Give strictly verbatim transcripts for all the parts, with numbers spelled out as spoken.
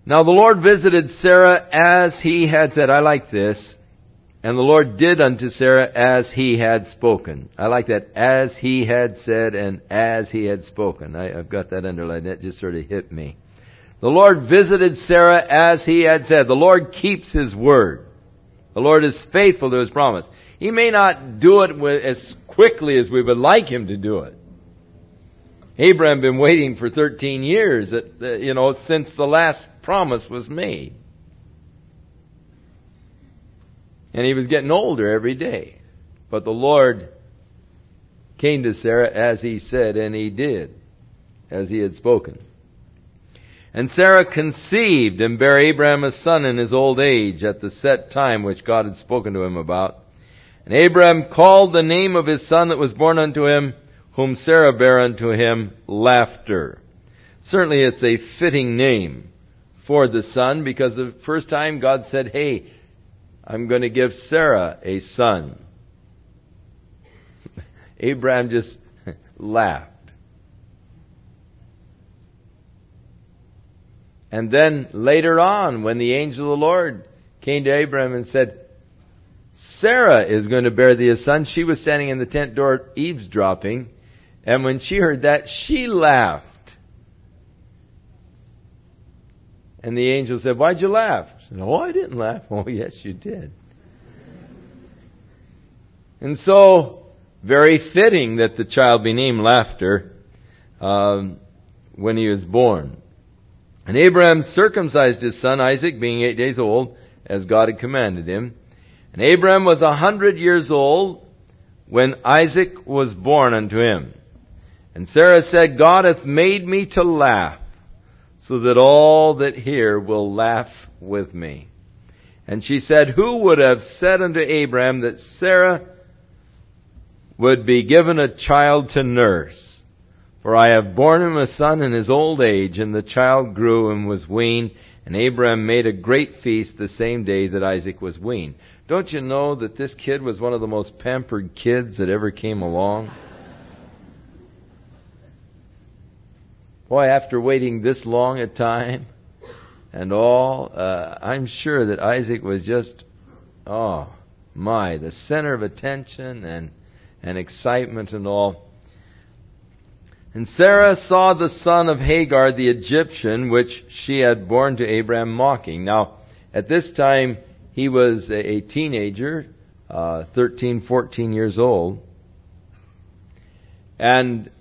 Now the Lord visited Sarah as he had said. I like this. And the Lord did unto Sarah as he had spoken. I like that. As he had said and as he had spoken. I, I've got that underlined. That just sort of hit me. The Lord visited Sarah as he had said. The Lord keeps His word. The Lord is faithful to His promise. He may not do it with, as quickly as we would like Him to do it. Abraham been waiting for thirteen years, at, you know, since the last promise was made. And he was getting older every day. But the Lord came to Sarah as He said, and He did, as He had spoken. And Sarah conceived and bare Abraham a son in his old age at the set time which God had spoken to him about. And Abraham called the name of his son that was born unto him, whom Sarah bare unto him, Laughter. Certainly it's a fitting name for the son, because the first time God said, hey, I'm going to give Sarah a son. Abraham just laughed. And then later on, when the angel of the Lord came to Abraham and said, Sarah is going to bear thee a son, she was standing in the tent door eavesdropping. And when she heard that, she laughed. And the angel said, why'd you laugh? She said, oh, I didn't laugh. Oh, yes, you did. And so, very fitting that the child be named Laughter um, when he was born. And Abraham circumcised his son Isaac, being eight days old, as God had commanded him. And Abraham was a hundred years old when Isaac was born unto him. And Sarah said, God hath made me to laugh, so that all that hear will laugh with me. And she said, who would have said unto Abraham that Sarah would be given a child to nurse? For I have borne him a son in his old age, and the child grew and was weaned, and Abraham made a great feast the same day that Isaac was weaned. Don't you know that this kid was one of the most pampered kids that ever came along? Boy, after waiting this long a time and all, uh, I'm sure that Isaac was just, oh my, the center of attention and, and excitement and all. And Sarah saw the son of Hagar the Egyptian, which she had borne to Abraham, mocking. Now, at this time, he was a teenager, uh, thirteen, fourteen years old. And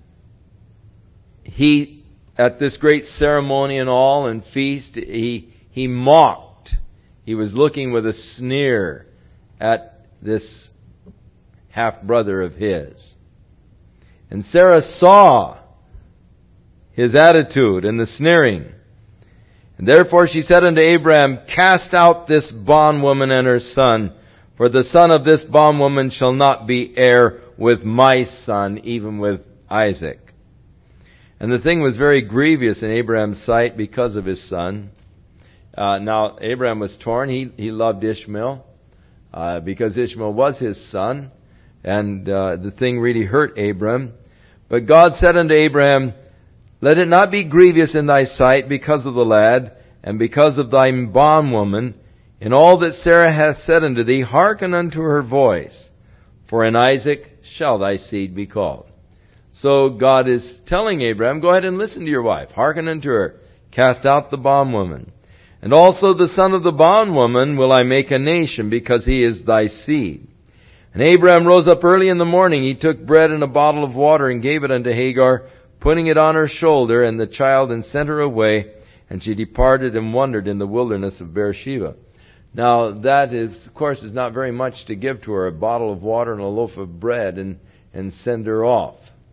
he, at this great ceremony and all and feast, he, he mocked. He was looking with a sneer at this half-brother of his. And Sarah saw his attitude and the sneering. And therefore she said unto Abraham, cast out this bondwoman and her son, for the son of this bondwoman shall not be heir with my son, even with Isaac. And the thing was very grievous in Abraham's sight because of his son. Uh, now, Abraham was torn. He, he loved Ishmael uh, because Ishmael was his son. And uh, the thing really hurt Abraham. But God said unto Abraham, let it not be grievous in thy sight because of the lad, and because of thy bondwoman. In all that Sarah hath said unto thee, hearken unto her voice. For in Isaac shall thy seed be called. So God is telling Abraham, go ahead and listen to your wife. Hearken unto her. Cast out the bondwoman. And also the son of the bondwoman will I make a nation, because he is thy seed. And Abraham rose up early in the morning. He took bread and a bottle of water and gave it unto Hagar, putting it on her shoulder, and the child, and sent her away. And she departed and wandered in the wilderness of Beersheba. Now that is, of course, is not very much to give to her, a bottle of water and a loaf of bread, and, and send her off.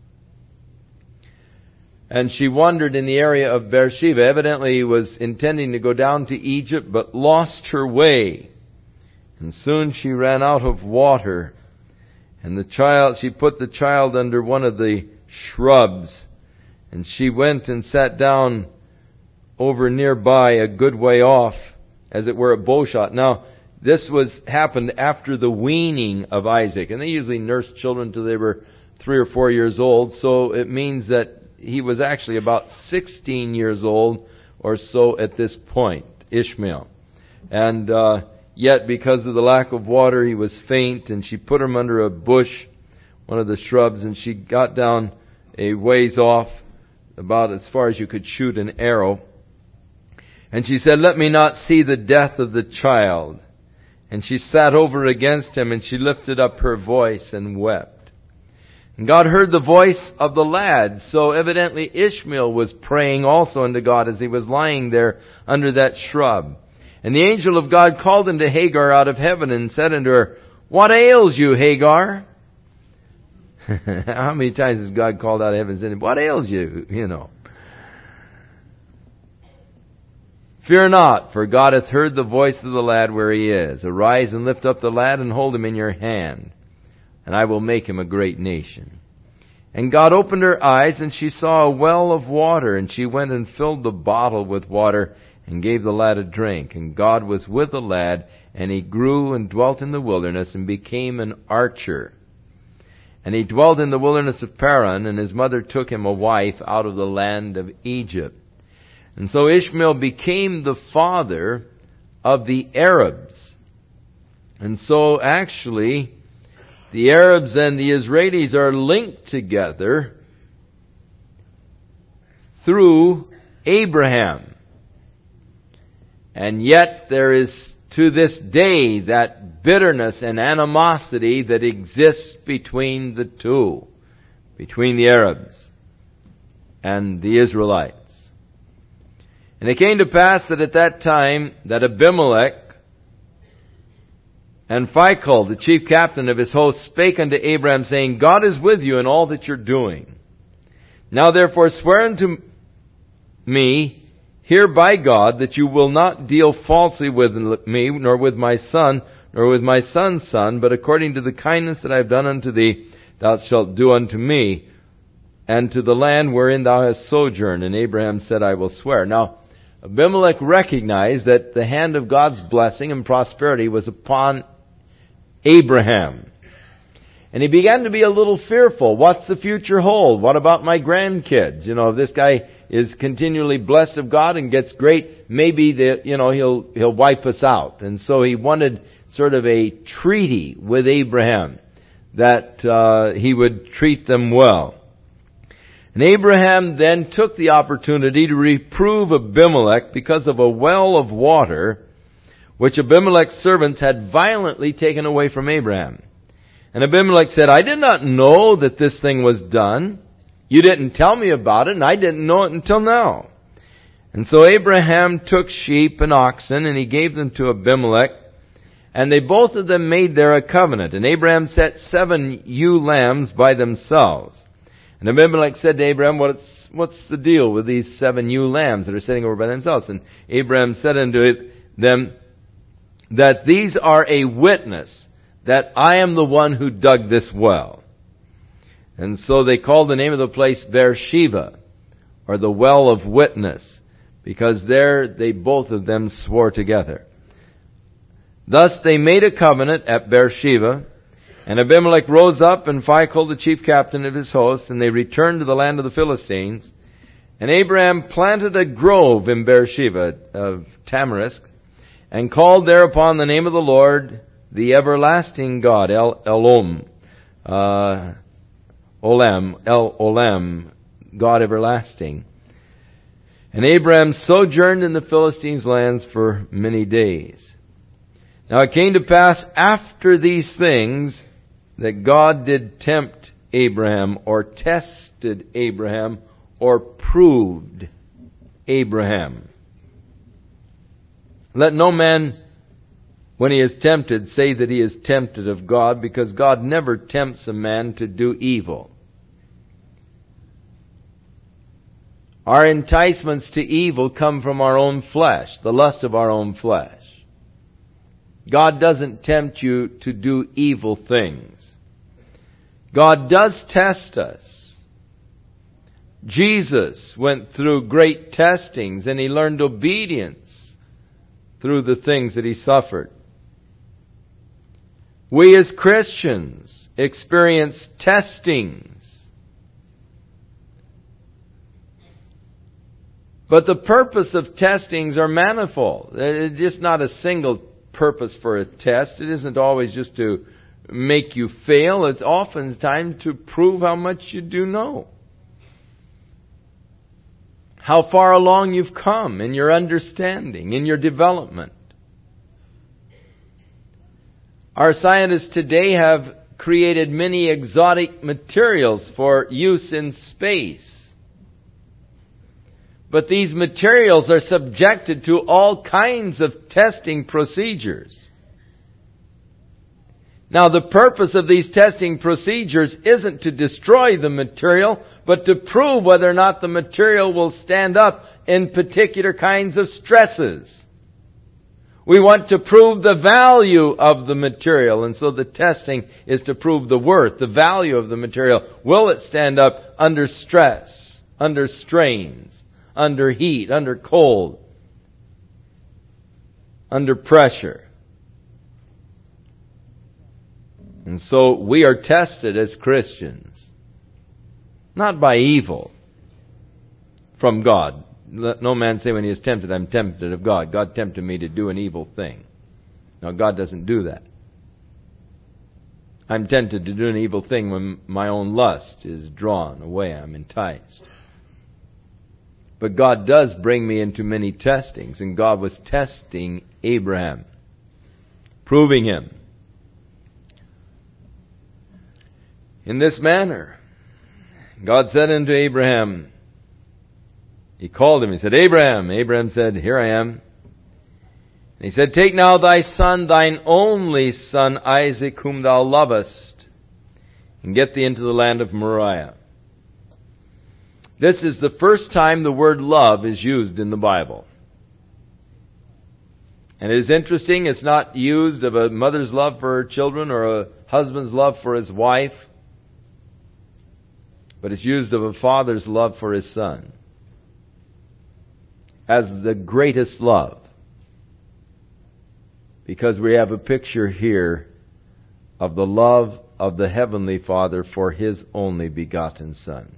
And she wandered in the area of Beersheba. Evidently was intending to go down to Egypt, but lost her way. And soon she ran out of water. And the child, she put the child under one of the shrubs. And she went and sat down over nearby, a good way off, as it were a bow shot. Now, this was happened after the weaning of Isaac. And they usually nursed children till they were three or four years old. So it means that he was actually about sixteen years old, or so at this point, Ishmael. And uh, yet, because of the lack of water, he was faint, and she put him under a bush, one of the shrubs, and she got down a ways off, about as far as you could shoot an arrow. And she said, "Let me not see the death of the child." And she sat over against him, and she lifted up her voice and wept. And God heard the voice of the lad. So evidently Ishmael was praying also unto God as he was lying there under that shrub. And the angel of God called unto Hagar out of heaven and said unto her, "What ails you, Hagar?" How many times has God called out of heaven and said, "What ails you?" You know. "Fear not, for God hath heard the voice of the lad where he is. Arise and lift up the lad and hold him in your hand, and I will make him a great nation." And God opened her eyes, and she saw a well of water, and she went and filled the bottle with water and gave the lad a drink. And God was with the lad, and he grew and dwelt in the wilderness and became an archer. And he dwelt in the wilderness of Paran, and his mother took him a wife out of the land of Egypt. And so Ishmael became the father of the Arabs. And so actually, the Arabs and the Israelis are linked together through Abraham. And yet there is to this day that bitterness and animosity that exists between the two, between the Arabs and the Israelites. And it came to pass that at that time that Abimelech and Phicol, the chief captain of his host, spake unto Abraham, saying, "God is with you in all that you're doing. Now therefore swear unto me here by God that you will not deal falsely with me, nor with my son, nor with my son's son, but according to the kindness that I have done unto thee, thou shalt do unto me, and to the land wherein thou hast sojourned." And Abraham said, "I will swear." Now, Abimelech recognized that the hand of God's blessing and prosperity was upon Abraham. And he began to be a little fearful. What's the future hold? What about my grandkids? You know, if this guy is continually blessed of God and gets great, maybe the, you know, he'll he'll wipe us out. And so he wanted sort of a treaty with Abraham that uh, he would treat them well. And Abraham then took the opportunity to reprove Abimelech because of a well of water which Abimelech's servants had violently taken away from Abraham. And Abimelech said, "I did not know that this thing was done. You didn't tell me about it, and I didn't know it until now." And so Abraham took sheep and oxen, and he gave them to Abimelech, and they both of them made there a covenant. And Abraham set seven ewe lambs by themselves. And Abimelech said to Abraham, What's, what's the deal with these seven ewe lambs that are sitting over by themselves? And Abraham said unto it, them that these are a witness that I am the one who dug this well. And so they called the name of the place Beersheba, or the well of witness, because there they both of them swore together. Thus they made a covenant at Beersheba, and Abimelech rose up, and Phicol, the chief captain of his host, and they returned to the land of the Philistines. And Abraham planted a grove in Beersheba of tamarisk, and called thereupon the name of the Lord, the everlasting God, El Elom, uh, Olam, El Olam, God everlasting. And Abraham sojourned in the Philistines' lands for many days. Now it came to pass after these things that God did tempt Abraham, or tested Abraham, or proved Abraham. Let no man, when he is tempted, say that he is tempted of God, because God never tempts a man to do evil. Our enticements to evil come from our own flesh, the lust of our own flesh. God doesn't tempt you to do evil things. God does test us. Jesus went through great testings, and he learned obedience through the things that he suffered. We as Christians experience testings. But the purpose of testings are manifold. It's just not a single purpose for a test. It isn't always just to make you fail. It's oftentimes to prove how much you do know. How far along you've come in your understanding, in your development. Our scientists today have created many exotic materials for use in space. But these materials are subjected to all kinds of testing procedures. Now, the purpose of these testing procedures isn't to destroy the material, but to prove whether or not the material will stand up in particular kinds of stresses. We want to prove the value of the material, and so the testing is to prove the worth, the value of the material. Will it stand up under stress, under strains, under heat, under cold, under pressure? And so we are tested as Christians, not by evil from God. Let no man say when he is tempted, I'm tempted of God. God tempted me to do an evil thing. Now, God doesn't do that. I'm tempted to do an evil thing when my own lust is drawn away. I'm enticed. But God does bring me into many testings, and God was testing Abraham, proving him in this manner. God said unto Abraham, He called him, He said, Abraham. Abraham said, Here I am. And He said, Take now thy son, thine only son Isaac, whom thou lovest, and get thee into the land of Moriah. This is the first time the word love is used in the Bible. And it is interesting, it's not used of a mother's love for her children or a husband's love for his wife, but it's used of a father's love for his son as the greatest love. Because we have a picture here of the love of the Heavenly Father for His only begotten Son.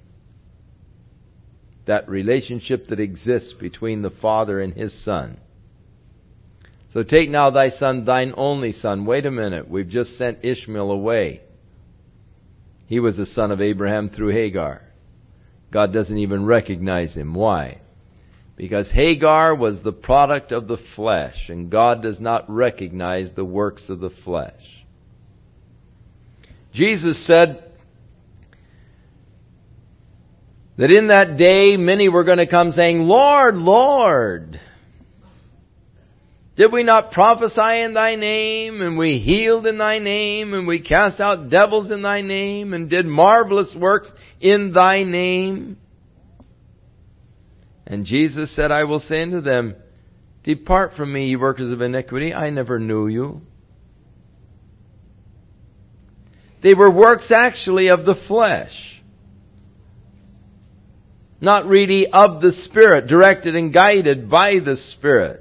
That relationship that exists between the Father and His Son. So take now thy son, thine only son. Wait a minute, we've just sent Ishmael away. He was the son of Abraham through Hagar. God doesn't even recognize him. Why? Because Hagar was the product of the flesh, and God does not recognize the works of the flesh. Jesus said that in that day many were going to come saying, Lord, Lord, did we not prophesy in Thy name, and we healed in Thy name, and we cast out devils in Thy name, and did marvelous works in Thy name? And Jesus said, I will say unto them, Depart from me, ye workers of iniquity, I never knew you. They were works actually of the flesh, not really of the Spirit, directed and guided by the Spirit.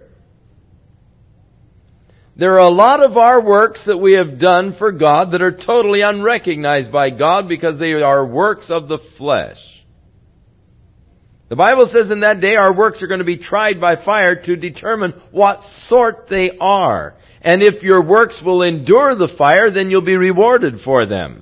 There are a lot of our works that we have done for God that are totally unrecognized by God because they are works of the flesh. The Bible says in that day our works are going to be tried by fire to determine what sort they are. And if your works will endure the fire, then you'll be rewarded for them.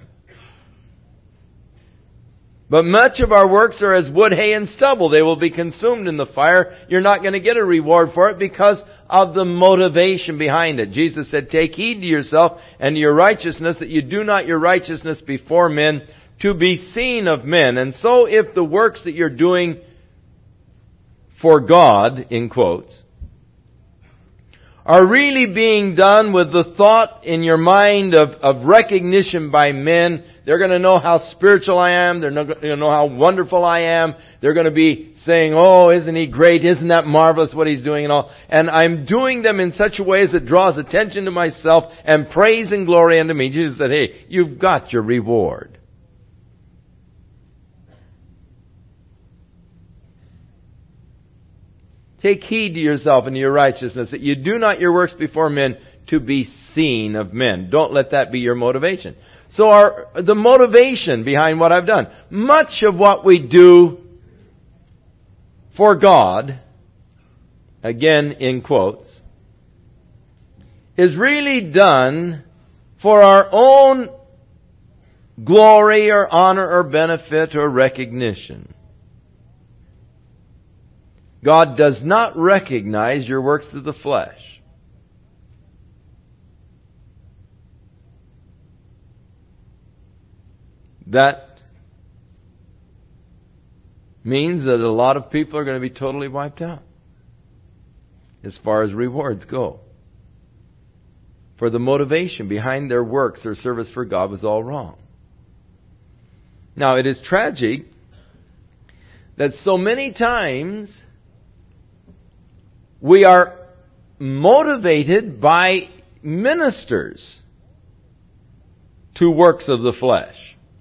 But much of our works are as wood, hay, and stubble. They will be consumed in the fire. You're not going to get a reward for it because of the motivation behind it. Jesus said, Take heed to yourself and to your righteousness, that you do not your righteousness before men to be seen of men. And so if the works that you're doing for God, in quotes, are really being done with the thought in your mind of, of recognition by men, they're going to know how spiritual I am. They're going to know how wonderful I am. They're going to be saying, oh, isn't he great? Isn't that marvelous what he's doing and all? And I'm doing them in such a way as it draws attention to myself and praise and glory unto me. Jesus said, hey, you've got your reward. Take heed to yourself and to your righteousness, that you do not your works before men to be seen of men. Don't let that be your motivation. So our, the motivation behind what I've done. Much of what we do for God, again in quotes, is really done for our own glory or honor or benefit or recognition. God does not recognize your works of the flesh. That means that a lot of people are going to be totally wiped out as far as rewards go. For the motivation behind their works or service for God was all wrong. Now, it is tragic that so many times we are motivated by ministers to works of the flesh.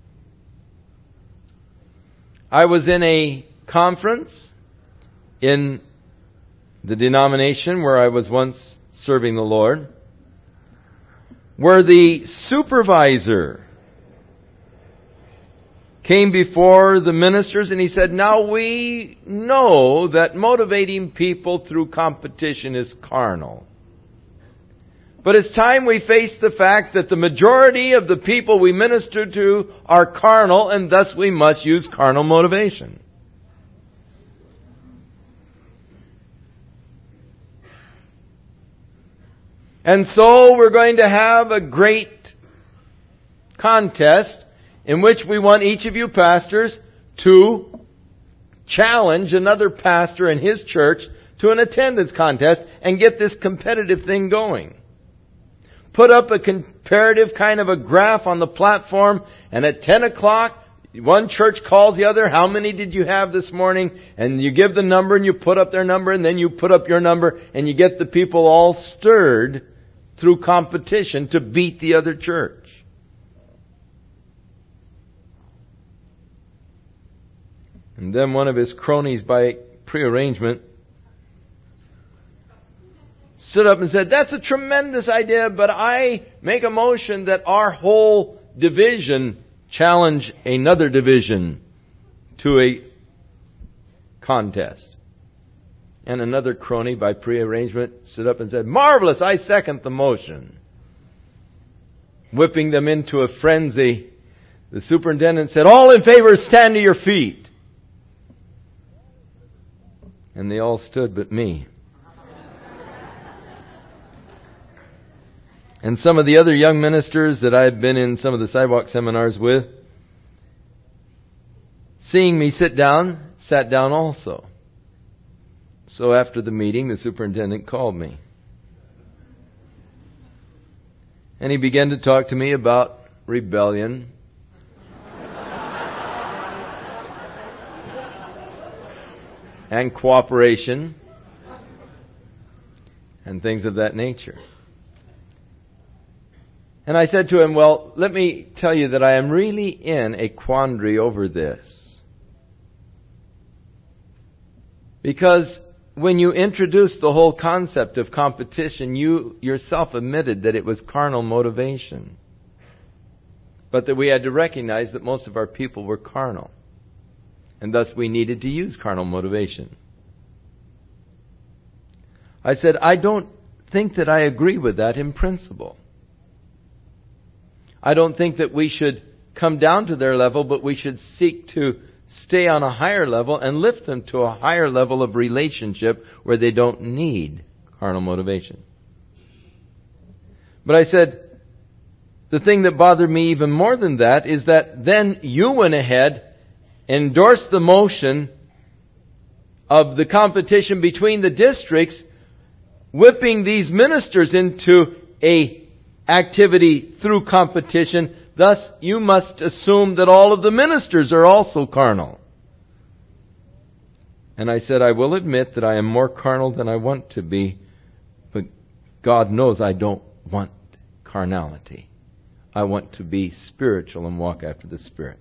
I was in a conference in the denomination where I was once serving the Lord, where the supervisor came before the ministers and he said, now we know that motivating people through competition is carnal. But it's time we face the fact that the majority of the people we minister to are carnal, and thus we must use carnal motivation. And so we're going to have a great contest in which we want each of you pastors to challenge another pastor in his church to an attendance contest and get this competitive thing going. Put up a comparative kind of a graph on the platform, and at ten o'clock, one church calls the other, how many did you have this morning? And you give the number and you put up their number, and then you put up your number, and you get the people all stirred through competition to beat the other church. And then one of his cronies, by prearrangement, stood up and said, that's a tremendous idea, but I make a motion that our whole division challenge another division to a contest. And another crony, by prearrangement, stood up and said, marvelous, I second the motion. Whipping them into a frenzy, the superintendent said, all in favor, stand to your feet. And they all stood but me. And some of the other young ministers that I had been in some of the sidewalk seminars with, seeing me sit down, sat down also. So after the meeting, the superintendent called me. And he began to talk to me about rebellion. And cooperation. And things of that nature. And I said to him, well, let me tell you that I am really in a quandary over this. Because when you introduced the whole concept of competition, you yourself admitted that it was carnal motivation. But that we had to recognize that most of our people were carnal. And thus we needed to use carnal motivation. I said, I don't think that I agree with that in principle. I don't think that we should come down to their level, but we should seek to stay on a higher level and lift them to a higher level of relationship where they don't need carnal motivation. But I said, the thing that bothered me even more than that is that then you went ahead, endorsed the motion of the competition between the districts, whipping these ministers into a activity through competition. Thus, you must assume that all of the ministers are also carnal. And I said, I will admit that I am more carnal than I want to be, but God knows I don't want carnality. I want to be spiritual and walk after the Spirit.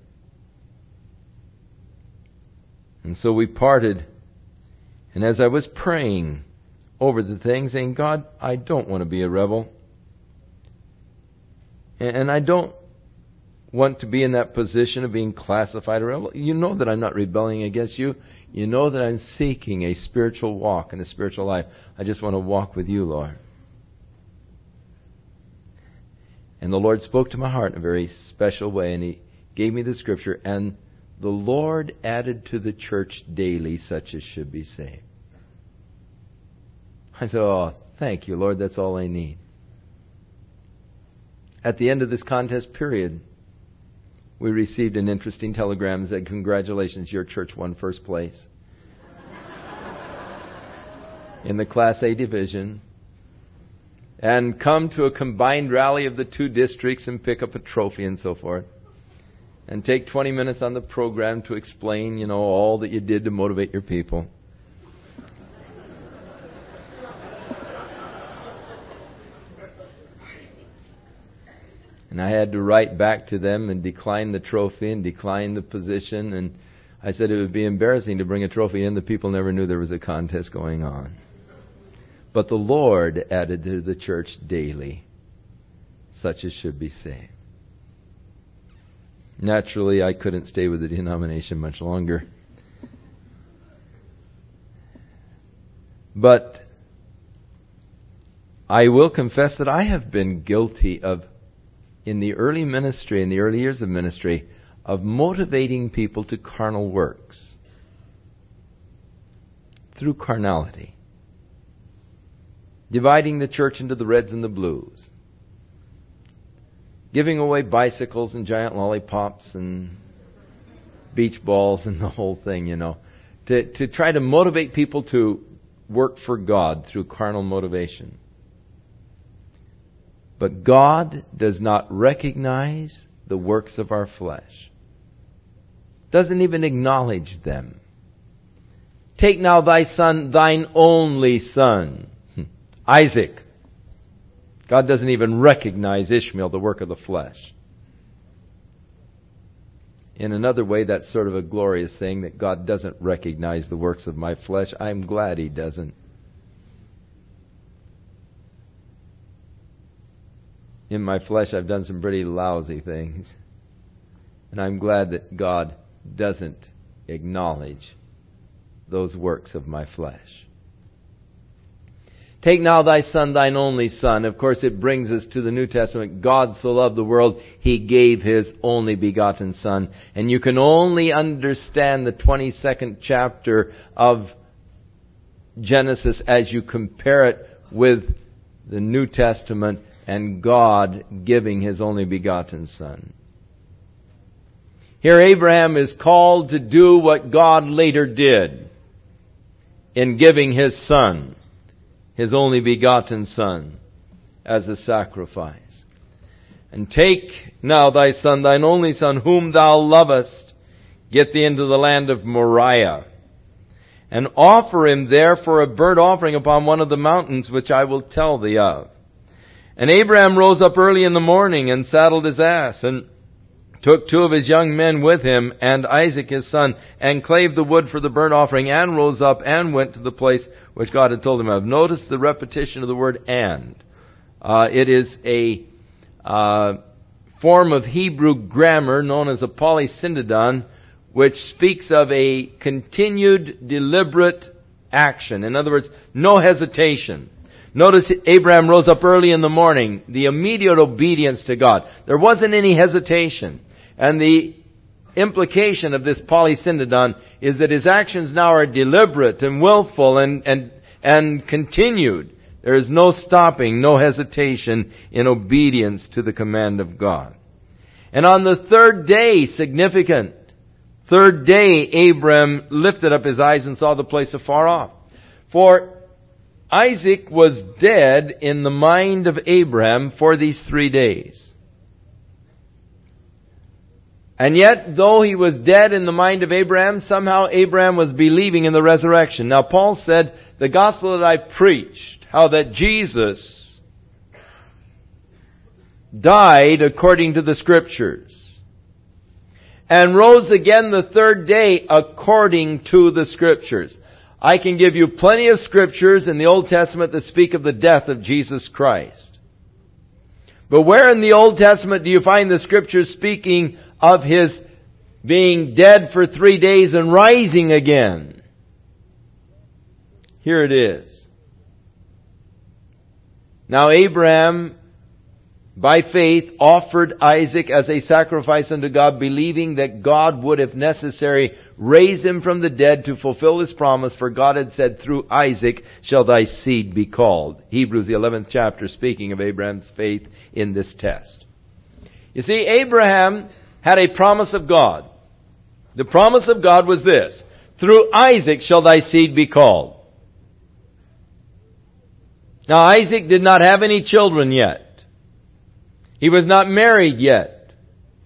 And so we parted, and as I was praying over the thing, saying, God, I don't want to be a rebel. And I don't want to be in that position of being classified a rebel. You know that I'm not rebelling against you. You know that I'm seeking a spiritual walk and a spiritual life. I just want to walk with you, Lord. And the Lord spoke to my heart in a very special way, and He gave me the scripture, and the Lord added to the church daily such as should be saved. I said, oh, thank you, Lord, that's all I need. At the end of this contest period, we received an interesting telegram that said, congratulations, your church won first place in the Class A division. And come to a combined rally of the two districts and pick up a trophy and so forth. And take twenty minutes on the program to explain, you know, all that you did to motivate your people. And I had to write back to them and decline the trophy and decline the position. And I said it would be embarrassing to bring a trophy in. The people never knew there was a contest going on. But the Lord added to the church daily such as should be saved. Naturally, I couldn't stay with the denomination much longer. But I will confess that I have been guilty of, in the early ministry, in the early years of ministry, of motivating people to carnal works through carnality. Dividing the church into the reds and the blues. Giving away bicycles and giant lollipops and beach balls and the whole thing, you know. To, to try to motivate people to work for God through carnal motivation. But God does not recognize the works of our flesh. Doesn't even acknowledge them. Take now thy son, thine only son, Isaac. God doesn't even recognize Ishmael, the work of the flesh. In another way, that's sort of a glorious saying that God doesn't recognize the works of my flesh. I'm glad He doesn't. In my flesh, I've done some pretty lousy things. And I'm glad that God doesn't acknowledge those works of my flesh. Take now thy son, thine only son. Of course, it brings us to the New Testament. God so loved the world, He gave His only begotten Son. And you can only understand the twenty-second chapter of Genesis as you compare it with the New Testament and God giving His only begotten Son. Here Abraham is called to do what God later did in giving His Son, His only begotten Son, as a sacrifice. And take now thy son, thine only son, whom thou lovest, get thee into the land of Moriah, and offer him there for a burnt offering upon one of the mountains which I will tell thee of. And Abraham rose up early in the morning and saddled his ass, and took two of his young men with him, and Isaac his son, and clave the wood for the burnt offering, and rose up and went to the place which God had told him of. Notice the repetition of the word and. Uh, it is a uh, form of Hebrew grammar known as a polysyndodon, which speaks of a continued, deliberate action. In other words, no hesitation. Notice Abraham rose up early in the morning, the immediate obedience to God. There wasn't any hesitation. And the implication of this polysyndodon is that his actions now are deliberate and willful and, and, and continued. There is no stopping, no hesitation in obedience to the command of God. And on the third day, significant, third day, Abraham lifted up his eyes and saw the place afar off. For Isaac was dead in the mind of Abraham for these three days. And yet, though he was dead in the mind of Abraham, somehow Abraham was believing in the resurrection. Now, Paul said, the gospel that I preached, how that Jesus died according to the Scriptures, and rose again the third day according to the Scriptures. I can give you plenty of Scriptures in the Old Testament that speak of the death of Jesus Christ. But where in the Old Testament do you find the Scriptures speaking of His being dead for three days and rising again? Here it is. Now Abraham, by faith, offered Isaac as a sacrifice unto God, believing that God would, if necessary, raise him from the dead to fulfill His promise. For God had said, through Isaac shall thy seed be called. Hebrews, the eleventh chapter, speaking of Abraham's faith in this test. You see, Abraham had a promise of God. The promise of God was this: through Isaac shall thy seed be called. Now Isaac did not have any children yet. He was not married yet.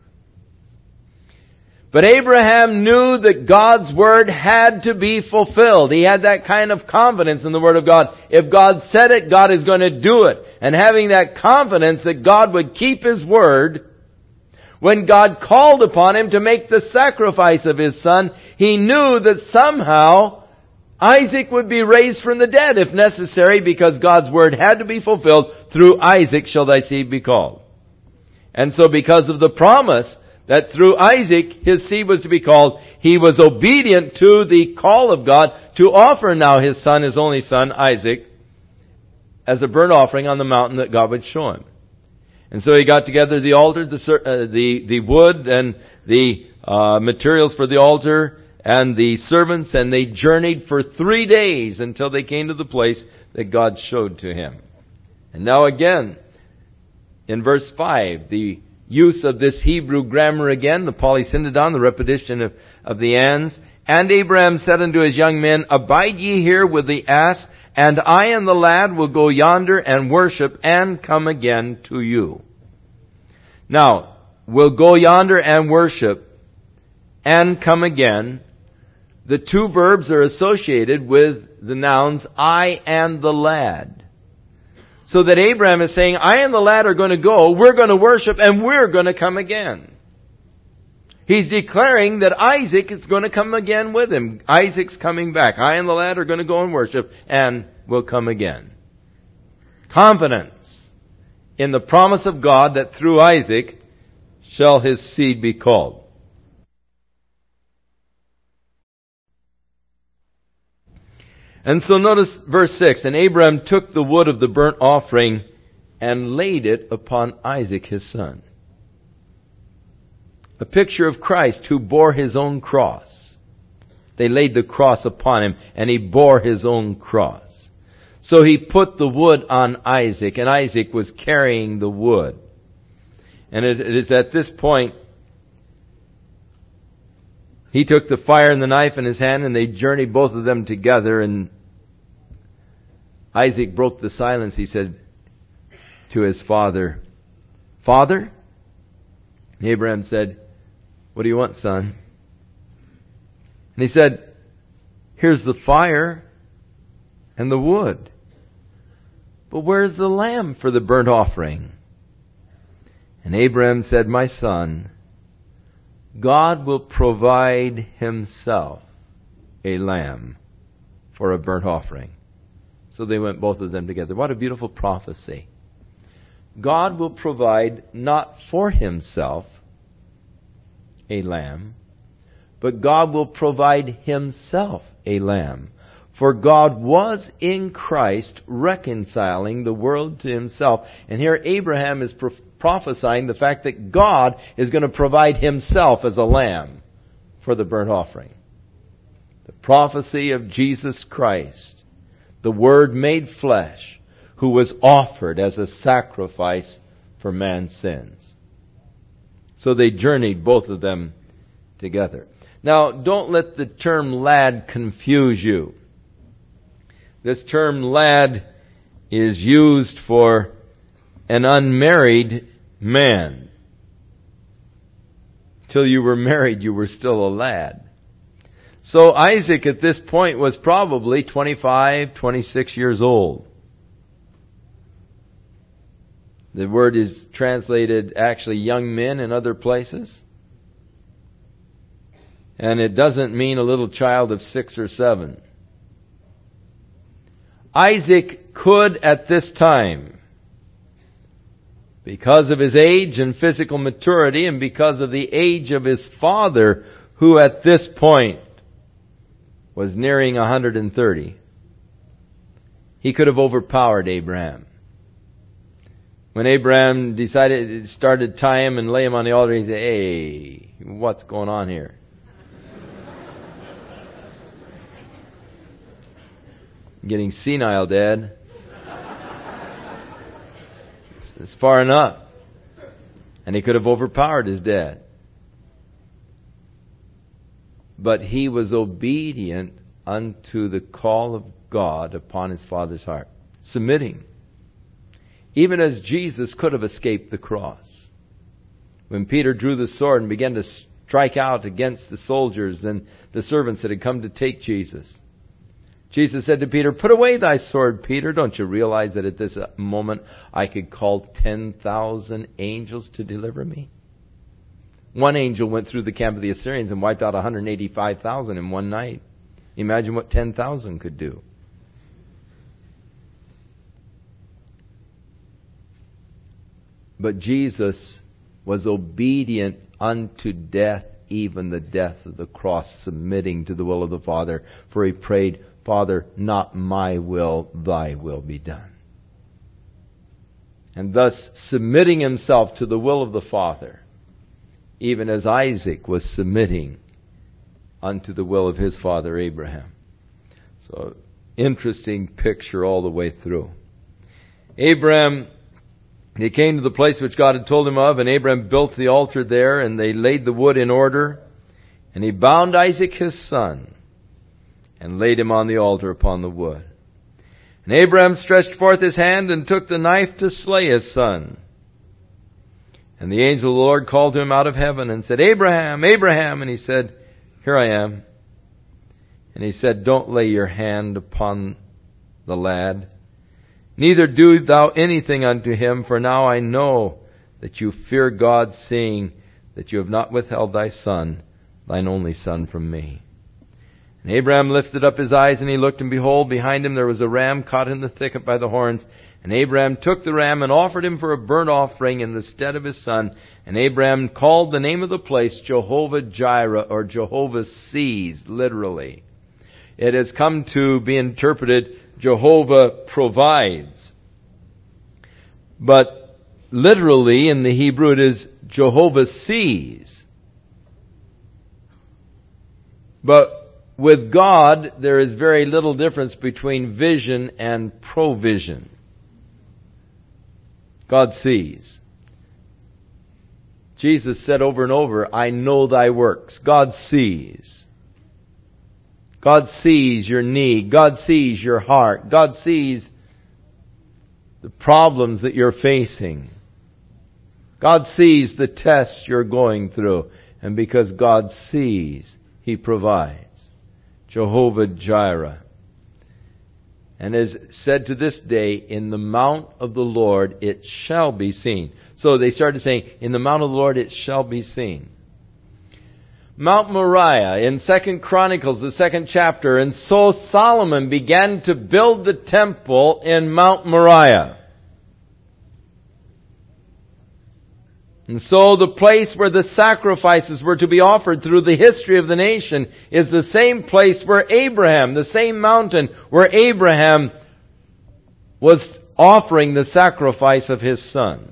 But Abraham knew that God's Word had to be fulfilled. He had that kind of confidence in the Word of God. If God said it, God is going to do it. And having that confidence that God would keep His Word, when God called upon him to make the sacrifice of his son, he knew that somehow Isaac would be raised from the dead if necessary, because God's Word had to be fulfilled. Through Isaac shall thy seed be called. And so because of the promise that through Isaac his seed was to be called, he was obedient to the call of God to offer now his son, his only son, Isaac, as a burnt offering on the mountain that God would show him. And so he got together the altar, the uh, the, the wood and the uh, materials for the altar and the servants, and they journeyed for three days until they came to the place that God showed to him. And now again, in verse five, the use of this Hebrew grammar again, the polysyndodon, the repetition of, of the ands. And Abraham said unto his young men, abide ye here with the ass, and I and the lad will go yonder and worship and come again to you. Now, we'll go yonder and worship and come again. The two verbs are associated with the nouns I and the lad. So that Abraham is saying, I and the lad are going to go, we're going to worship, and we're going to come again. He's declaring that Isaac is going to come again with him. Isaac's coming back. I and the lad are going to go and worship, and will come again. Confidence in the promise of God that through Isaac shall his seed be called. And so notice verse six, and Abraham took the wood of the burnt offering and laid it upon Isaac his son. A picture of Christ who bore his own cross. They laid the cross upon him, and he bore his own cross. So he put the wood on Isaac, and Isaac was carrying the wood. And it is at this point he took the fire and the knife in his hand, and they journeyed both of them together. And Isaac broke the silence. He said to his father, Father? And Abraham said, what do you want, son? And he said, here's the fire and the wood. But where's the lamb for the burnt offering? And Abraham said, my son, God will provide Himself a lamb for a burnt offering. So they went both of them together. What a beautiful prophecy. God will provide not for Himself a lamb, but God will provide Himself a lamb. For God was in Christ reconciling the world to Himself. And here Abraham is pro- prophesying the fact that God is going to provide Himself as a lamb for the burnt offering. The prophecy of Jesus Christ, the Word made flesh, who was offered as a sacrifice for man's sins. So they journeyed, both of them, together. Now, don't let the term lad confuse you. This term lad is used for an unmarried man. Till you were married, you were still a lad. So Isaac at this point was probably twenty-five, twenty-six years old. The word is translated actually young men in other places. And it doesn't mean a little child of six or seven. Isaac could at this time, because of his age and physical maturity, and because of the age of his father, who at this point was nearing one hundred thirty. He could have overpowered Abraham. When Abraham decided, started to tie him and lay him on the altar, he said, "Hey, what's going on here?" Getting senile, Dad. It's far enough. And he could have overpowered his dad. But he was obedient unto the call of God upon his father's heart. Submitting. Even as Jesus could have escaped the cross. When Peter drew the sword and began to strike out against the soldiers and the servants that had come to take Jesus, Jesus said to Peter, "Put away thy sword, Peter. Don't you realize that at this moment I could call ten thousand angels to deliver me?" One angel went through the camp of the Assyrians and wiped out one hundred eighty-five thousand in one night. Imagine what ten thousand could do. But Jesus was obedient unto death, even the death of the cross, submitting to the will of the Father. For he prayed, "Father, not my will, thy will be done." And thus submitting himself to the will of the Father, even as Isaac was submitting unto the will of his father Abraham. So, interesting picture all the way through. Abraham, he came to the place which God had told him of, and Abraham built the altar there, and they laid the wood in order, and he bound Isaac his son, and laid him on the altar upon the wood. And Abraham stretched forth his hand and took the knife to slay his son. And the angel of the Lord called to him out of heaven and said, "Abraham, Abraham." And he said, "Here I am." And he said, "Don't lay your hand upon the lad, neither do thou anything unto him, for now I know that you fear God, seeing that you have not withheld thy son, thine only son, from me." And Abraham lifted up his eyes, and he looked, and behold, behind him there was a ram caught in the thicket by the horns. And Abraham took the ram and offered him for a burnt offering in the stead of his son. And Abraham called the name of the place Jehovah Jireh, or Jehovah sees, literally. It has come to be interpreted Jehovah provides. But literally in the Hebrew it is Jehovah sees. But with God there is very little difference between vision and provision. God sees. Jesus said over and over, "I know thy works." God sees. God sees your need. God sees your heart. God sees the problems that you're facing. God sees the tests you're going through. And because God sees, He provides. Jehovah Jireh. And is said to this day, "In the mount of the Lord it shall be seen." So they started saying, "In the mount of the Lord it shall be seen." Mount Moriah in Second Chronicles, the second chapter. And so Solomon began to build the temple in Mount Moriah. And so the place where the sacrifices were to be offered through the history of the nation is the same place where Abraham, the same mountain where Abraham was offering the sacrifice of his son.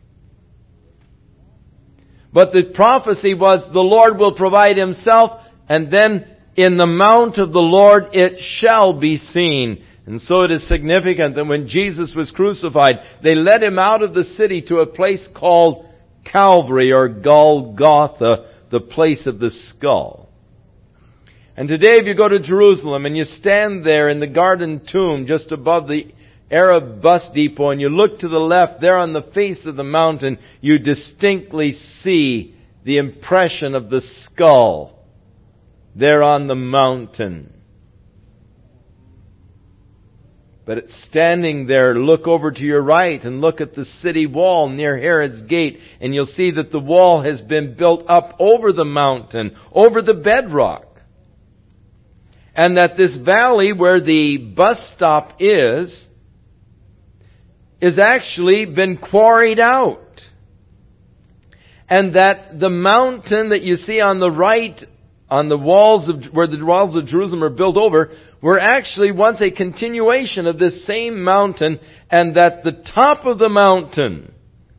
But the prophecy was the Lord will provide Himself, and then in the mount of the Lord it shall be seen. And so it is significant that when Jesus was crucified, they led Him out of the city to a place called Calvary, or Golgotha, the place of the skull. And today if you go to Jerusalem and you stand there in the Garden Tomb just above the Arab bus depot and you look to the left, there on the face of the mountain, you distinctly see the impression of the skull there on the mountain. But standing there, look over to your right and look at the city wall near Herod's gate, and you'll see that the wall has been built up over the mountain, over the bedrock. And that this valley where the bus stop is, is actually been quarried out. And that the mountain that you see on the right, on the walls of, where the walls of Jerusalem are built over, were actually once a continuation of this same mountain, and that the top of the mountain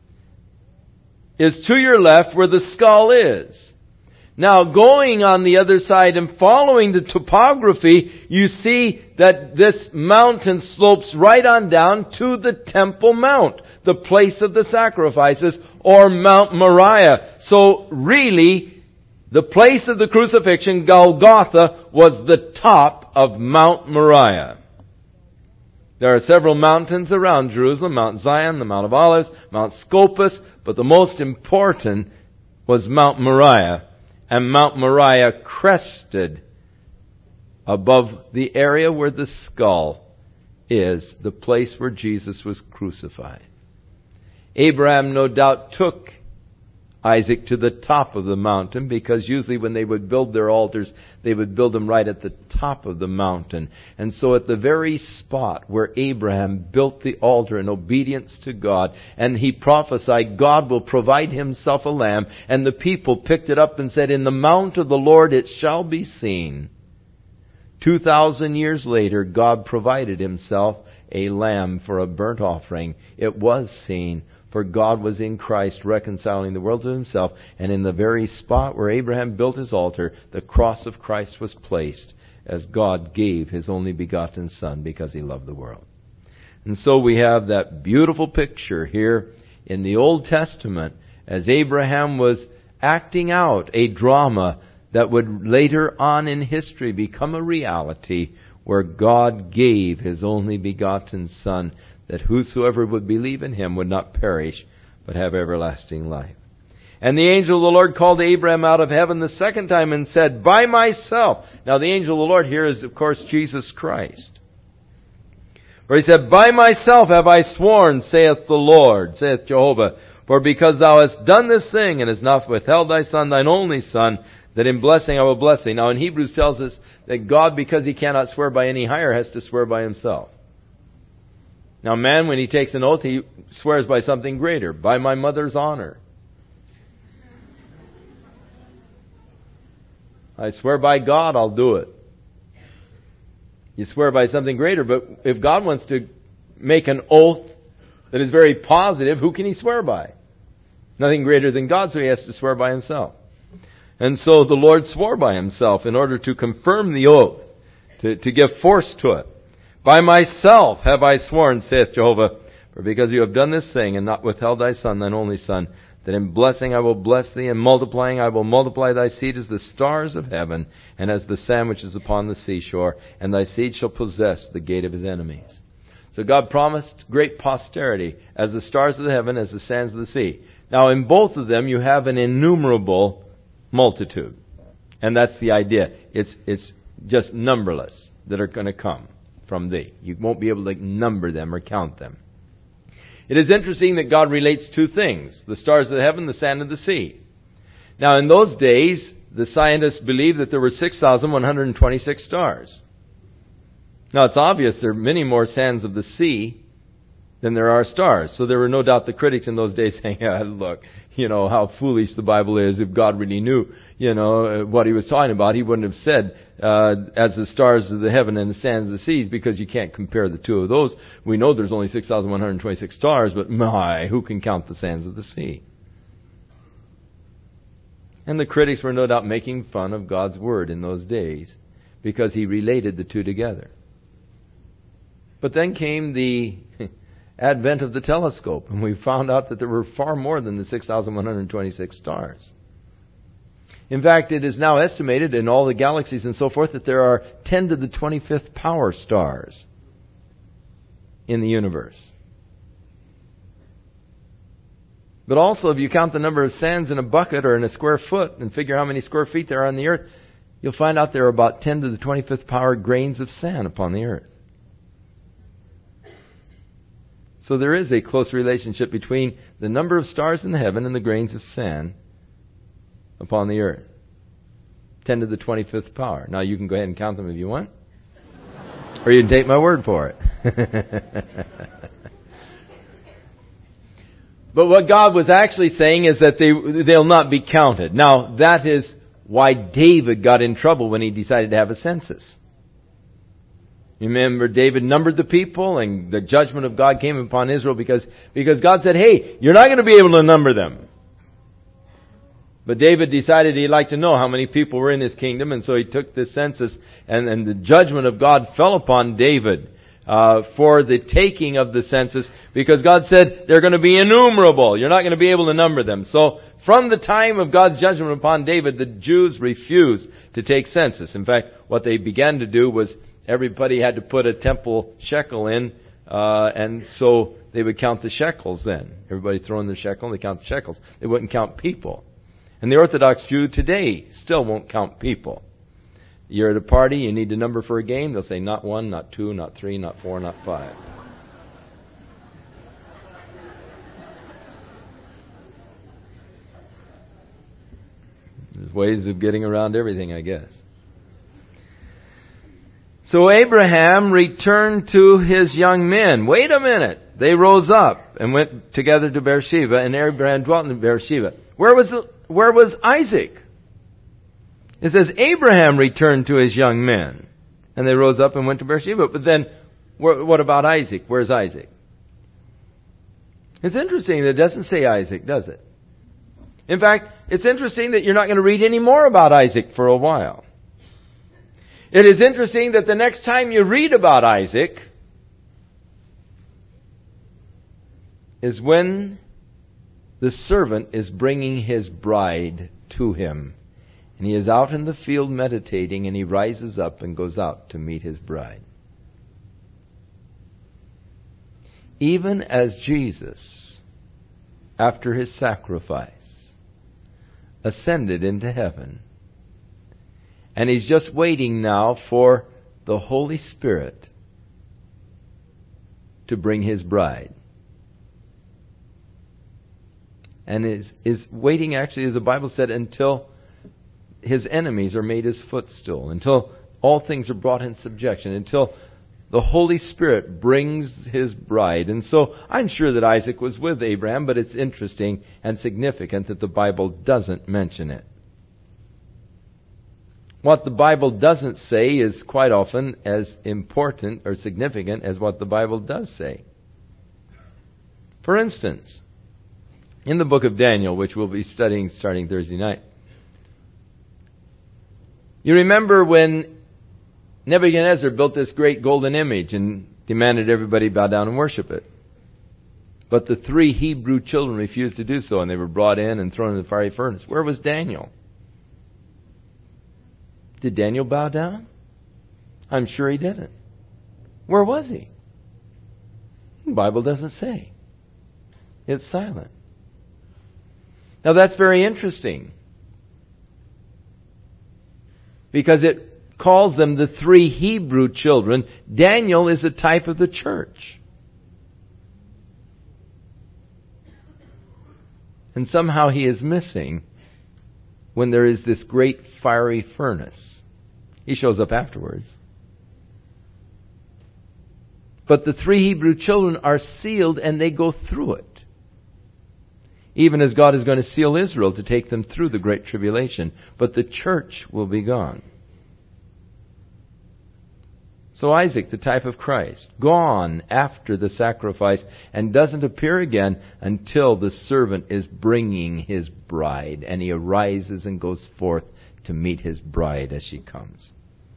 is to your left where the skull is. Now, going on the other side and following the topography, you see that this mountain slopes right on down to the Temple Mount, the place of the sacrifices, or Mount Moriah. So really, the place of the crucifixion, Golgotha, was the top of Mount Moriah. There are several mountains around Jerusalem: Mount Zion, the Mount of Olives, Mount Scopus, but the most important was Mount Moriah. And Mount Moriah crested above the area where the skull is, the place where Jesus was crucified. Abraham no doubt took Isaac to the top of the mountain, because usually when they would build their altars, they would build them right at the top of the mountain. And so at the very spot where Abraham built the altar in obedience to God, and he prophesied God will provide himself a lamb, and the people picked it up and said, "In the mount of the Lord it shall be seen." Two thousand years later, God provided himself a lamb for a burnt offering. It was seen. For God was in Christ reconciling the world to himself, and in the very spot where Abraham built his altar, the cross of Christ was placed, as God gave his only begotten Son because he loved the world. And so we have that beautiful picture here in the Old Testament as Abraham was acting out a drama that would later on in history become a reality, where God gave his only begotten Son, that whosoever would believe in him would not perish, but have everlasting life. And the angel of the Lord called Abraham out of heaven the second time and said, "By myself." Now the angel of the Lord here is, of course, Jesus Christ. For he said, "By myself have I sworn, saith the Lord," saith Jehovah, "for because thou hast done this thing, and hast not withheld thy Son, thine only Son, that in blessing I will bless thee." Now in Hebrews tells us that God, because he cannot swear by any higher, has to swear by himself. Now man, when he takes an oath, he swears by something greater. By my mother's honor. I swear by God, I'll do it. You swear by something greater, but if God wants to make an oath that is very positive, who can he swear by? Nothing greater than God, so he has to swear by himself. And so the Lord swore by himself in order to confirm the oath, to, to give force to it. "By myself have I sworn, saith Jehovah, for because you have done this thing, and not withheld thy Son, thine only Son, that in blessing I will bless thee, and multiplying I will multiply thy seed as the stars of heaven, and as the sand which is upon the seashore, and thy seed shall possess the gate of his enemies." So God promised great posterity, as the stars of the heaven, as the sands of the sea. Now in both of them you have an innumerable multitude. And that's the idea. It's, it's just numberless that are going to come from thee. You won't be able to number them or count them. It is interesting that God relates two things: the stars of the heaven, the sand of the sea. Now in those days, the scientists believed that there were six thousand one hundred twenty-six stars. Now it's obvious there are many more sands of the sea than there are stars. So there were no doubt the critics in those days saying, ah, look, you know, how foolish the Bible is. If God really knew, you know, what he was talking about, he wouldn't have said, uh, as the stars of the heaven and the sands of the seas, because you can't compare the two of those. We know there's only six thousand one hundred twenty-six stars, but my, who can count the sands of the sea? And the critics were no doubt making fun of God's word in those days, because he related the two together. But then came the advent of the telescope, and we found out that there were far more than the six thousand one hundred twenty-six stars. In fact, it is now estimated in all the galaxies and so forth that there are ten to the twenty-fifth power stars in the universe. But also, if you count the number of sands in a bucket or in a square foot and figure how many square feet there are on the earth, you'll find out there are about ten to the twenty-fifth power grains of sand upon the earth. So there is a close relationship between the number of stars in the heaven and the grains of sand upon the earth. ten to the twenty-fifth power. Now you can go ahead and count them if you want. Or you can take my word for it. But what God was actually saying is that they, they'll not be counted. Now, that is why David got in trouble when he decided to have a census. Remember, David numbered the people, and the judgment of God came upon Israel because, because God said, hey, you're not going to be able to number them. But David decided he'd like to know how many people were in his kingdom, and so he took the census, and, and the judgment of God fell upon David uh, for the taking of the census, because God said they're going to be innumerable. You're not going to be able to number them. So from the time of God's judgment upon David, the Jews refused to take census. In fact, what they began to do was everybody had to put a temple shekel in, uh, and so they would count the shekels then. Everybody throw in the shekel, and they count the shekels. They wouldn't count people. And the Orthodox Jew today still won't count people. You're at a party, you need a number for a game, they'll say not one, not two, not three, not four, not five. There's ways of getting around everything, I guess. So Abraham returned to his young men. Wait a minute. They rose up and went together to Beersheba, and Abraham dwelt in Beersheba. Where was the, where was Isaac? It says Abraham returned to his young men, and they rose up and went to Beersheba. But then, what about Isaac? Where's Isaac? It's interesting that it doesn't say Isaac, does it? In fact, it's interesting that you're not going to read any more about Isaac for a while. It is interesting that the next time you read about Isaac is when the servant is bringing his bride to him. And he is out in the field meditating, and he rises up and goes out to meet his bride. Even as Jesus, after his sacrifice, ascended into heaven, and he's just waiting now for the Holy Spirit to bring his bride. And is, is waiting, actually, as the Bible said, until his enemies are made his footstool, until all things are brought in subjection, until the Holy Spirit brings his bride. And so I'm sure that Isaac was with Abraham, but it's interesting and significant that the Bible doesn't mention it. What the Bible doesn't say is quite often as important or significant as what the Bible does say. For instance, in the book of Daniel, which we'll be studying starting Thursday night, you remember when Nebuchadnezzar built this great golden image and demanded everybody bow down and worship it. But the three Hebrew children refused to do so, and they were brought in and thrown in the fiery furnace. Where was Daniel? Did Daniel bow down? I'm sure he didn't. Where was he? The Bible doesn't say. It's silent. Now that's very interesting, because it calls them the three Hebrew children. Daniel is a type of the church. And somehow he is missing when there is this great fiery furnace. He shows up afterwards. But the three Hebrew children are sealed, and they go through it. Even as God is going to seal Israel to take them through the great tribulation. But the church will be gone. So Isaac, the type of Christ, gone after the sacrifice, and doesn't appear again until the servant is bringing his bride, and he arises and goes forth to meet his bride as she comes.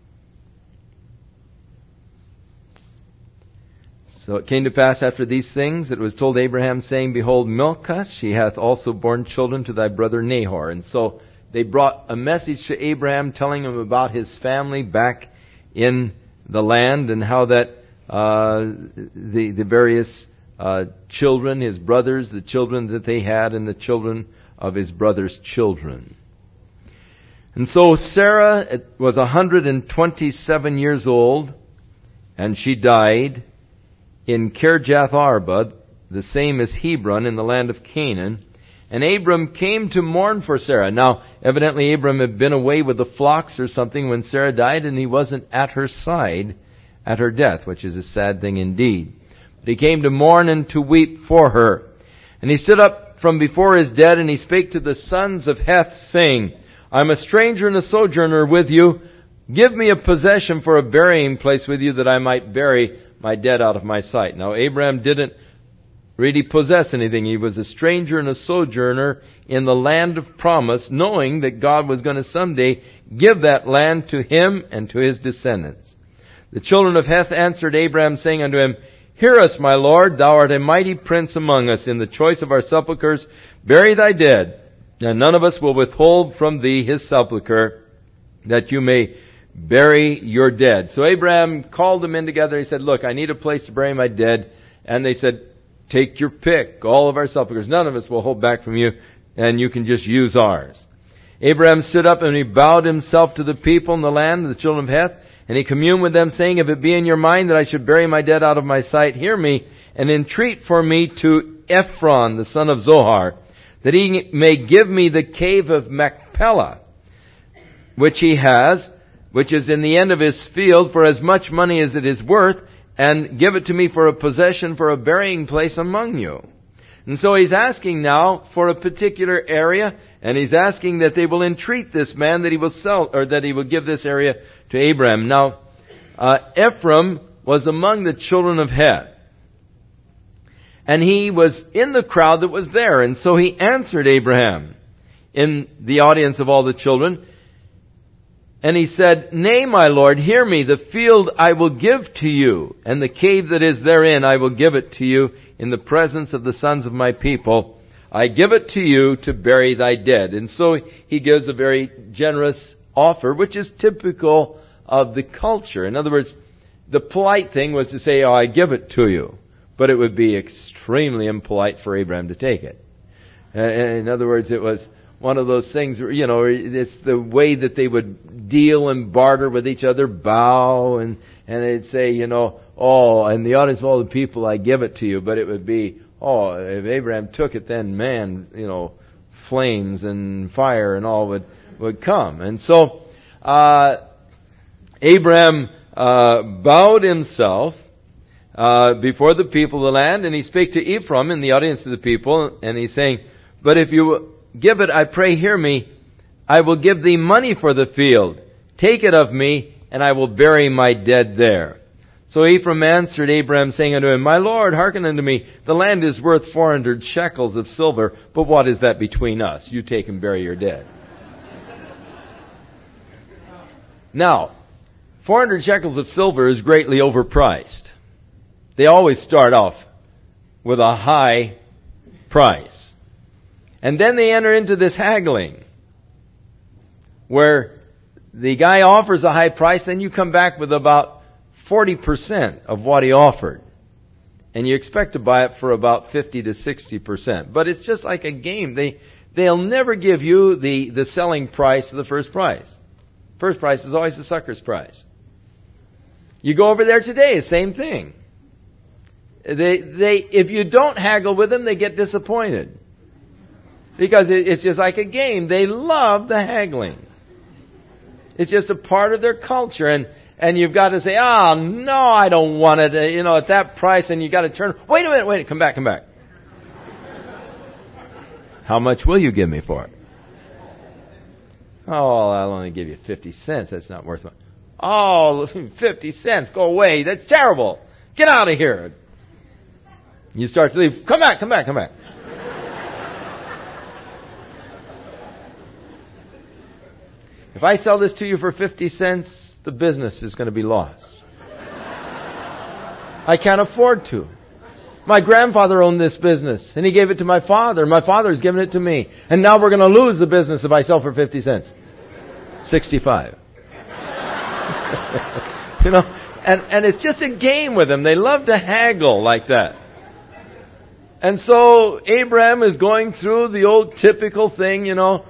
So it came to pass after these things that it was told Abraham, saying, Behold, Milcah, she hath also borne children to thy brother Nahor. And so they brought a message to Abraham telling him about his family back in the land, and how that uh, the the various uh, children, his brothers, the children that they had, and the children of his brother's children. And so Sarah was one hundred twenty-seven years old, and she died in Kirjath Arba, the same as Hebron, in the land of Canaan. And Abram came to mourn for Sarah. Now, evidently Abram had been away with the flocks or something when Sarah died, and he wasn't at her side at her death, which is a sad thing indeed. But he came to mourn and to weep for her. And he stood up from before his dead, and he spake to the sons of Heth, saying, I am a stranger and a sojourner with you. Give me a possession for a burying place with you, that I might bury my dead out of my sight. Now Abraham didn't really possess anything. He was a stranger and a sojourner in the land of promise, knowing that God was going to someday give that land to him and to his descendants. The children of Heth answered Abraham, saying unto him, Hear us, my Lord, thou art a mighty prince among us. In the choice of our sepulchres, bury thy dead, and none of us will withhold from thee his sepulchre, that you may bury your dead. So Abraham called them in together. He said, Look, I need a place to bury my dead. And they said, Take your pick, all of our sepulchres. None of us will hold back from you, and you can just use ours. Abraham stood up and he bowed himself to the people in the land, the children of Heth, and he communed with them, saying, If it be in your mind that I should bury my dead out of my sight, hear me, and entreat for me to Ephron, the son of Zohar, that he may give me the cave of Machpelah, which he has, which is in the end of his field, for as much money as it is worth, and give it to me for a possession, for a burying place among you. And so he's asking now for a particular area, and he's asking that they will entreat this man that he will sell, or that he will give this area to Abraham. Now, uh, Ephraim was among the children of Heth, and he was in the crowd that was there, and so he answered Abraham in the audience of all the children, and he said, Nay, my Lord, hear me, the field I will give to you, and the cave that is therein I will give it to you in the presence of the sons of my people. I give it to you to bury thy dead. And so he gives a very generous offer, which is typical of the culture. In other words, the polite thing was to say, oh, I give it to you. But it would be extremely impolite for Abraham to take it. In other words, it was one of those things, you know, it's the way that they would deal and barter with each other, bow, and, and they'd say, you know, oh, and the audience of all the people, I give it to you. But it would be, oh, if Abraham took it, then man, you know, flames and fire and all would, would come. And so, uh, Abraham, uh, bowed himself, uh, before the people of the land, and he spake to Ephraim in the audience of the people, and he's saying, but if you give it, I pray, hear me. I will give thee money for the field. Take it of me, and I will bury my dead there. So Ephraim answered Abraham, saying unto him, My Lord, hearken unto me. The land is worth four hundred shekels of silver, but what is that between us? You take and bury your dead. Now, four hundred shekels of silver is greatly overpriced. They always start off with a high price. And then they enter into this haggling, where the guy offers a high price, then you come back with about forty percent of what he offered. And you expect to buy it for about fifty to sixty percent. But it's just like a game. They, they'll never give you the, the selling price of the first price. First price is always the sucker's price. You go over there today, same thing. They, they, if you don't haggle with them, they get disappointed. Because it's just like a game. They love the haggling. It's just a part of their culture. And, and you've got to say, oh, no, I don't want it, you know, at that price. And you've got to turn, wait a minute, wait, come back, come back. How much will you give me for it? Oh, I'll only give you fifty cents. That's not worth it. Oh, fifty cents, go away. That's terrible. Get out of here. You start to leave. Come back, come back, come back. If I sell this to you for fifty cents, the business is going to be lost. I can't afford to. My grandfather owned this business, and he gave it to my father. My father's given it to me. And now we're going to lose the business if I sell for fifty cents. sixty-five. You know, and, and it's just a game with them. They love to haggle like that. And so Abraham is going through the old typical thing, you know.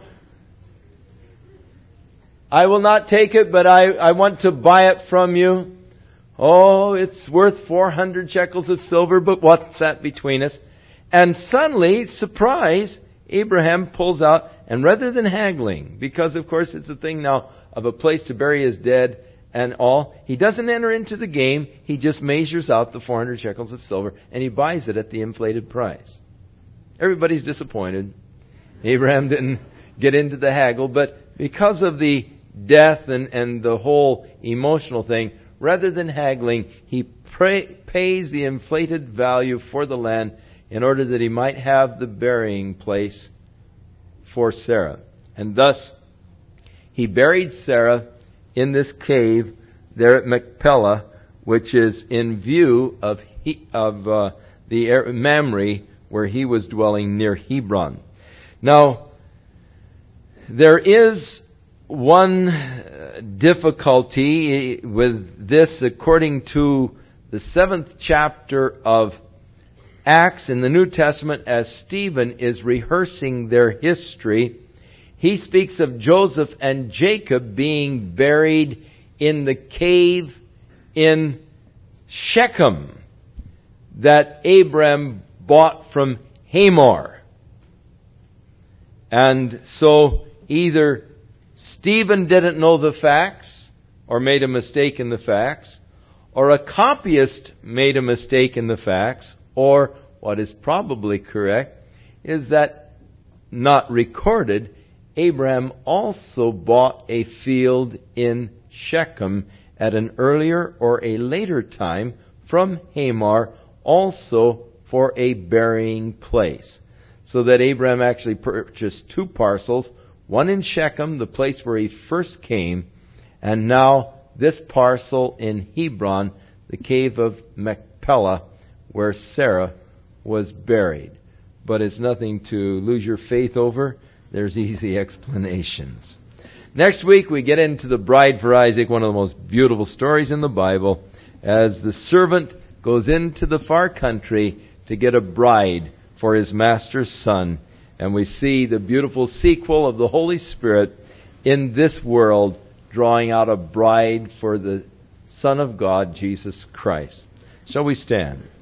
I will not take it, but I, I want to buy it from you. Oh, it's worth four hundred shekels of silver, but what's that between us? And suddenly, surprise, Abraham pulls out, and rather than haggling, because of course it's a thing now of a place to bury his dead and all, he doesn't enter into the game. He just measures out the four hundred shekels of silver, and he buys it at the inflated price. Everybody's disappointed. Abraham didn't get into the haggle, but because of the death and, and the whole emotional thing, rather than haggling, he pray, pays the inflated value for the land in order that he might have the burying place for Sarah. And thus, he buried Sarah in this cave there at Machpelah, which is in view of he, of uh, the Mamre, where he was dwelling near Hebron. Now, there is one difficulty with this, according to the seventh chapter of Acts in the New Testament, as Stephen is rehearsing their history. He speaks of Joseph and Jacob being buried in the cave in Shechem that Abram bought from Hamor. And so either Stephen didn't know the facts or made a mistake in the facts, or a copyist made a mistake in the facts, or what is probably correct is that, not recorded, Abraham also bought a field in Shechem at an earlier or a later time from Hamor, also for a burying place. So that Abraham actually purchased two parcels, one in Shechem, the place where he first came, and now this parcel in Hebron, the cave of Machpelah, where Sarah was buried. But it's nothing to lose your faith over. There's easy explanations. Next week we get into the bride for Isaac, one of the most beautiful stories in the Bible, as the servant goes into the far country to get a bride for his master's son. And we see the beautiful sequel of the Holy Spirit in this world, drawing out a bride for the Son of God, Jesus Christ. Shall we stand?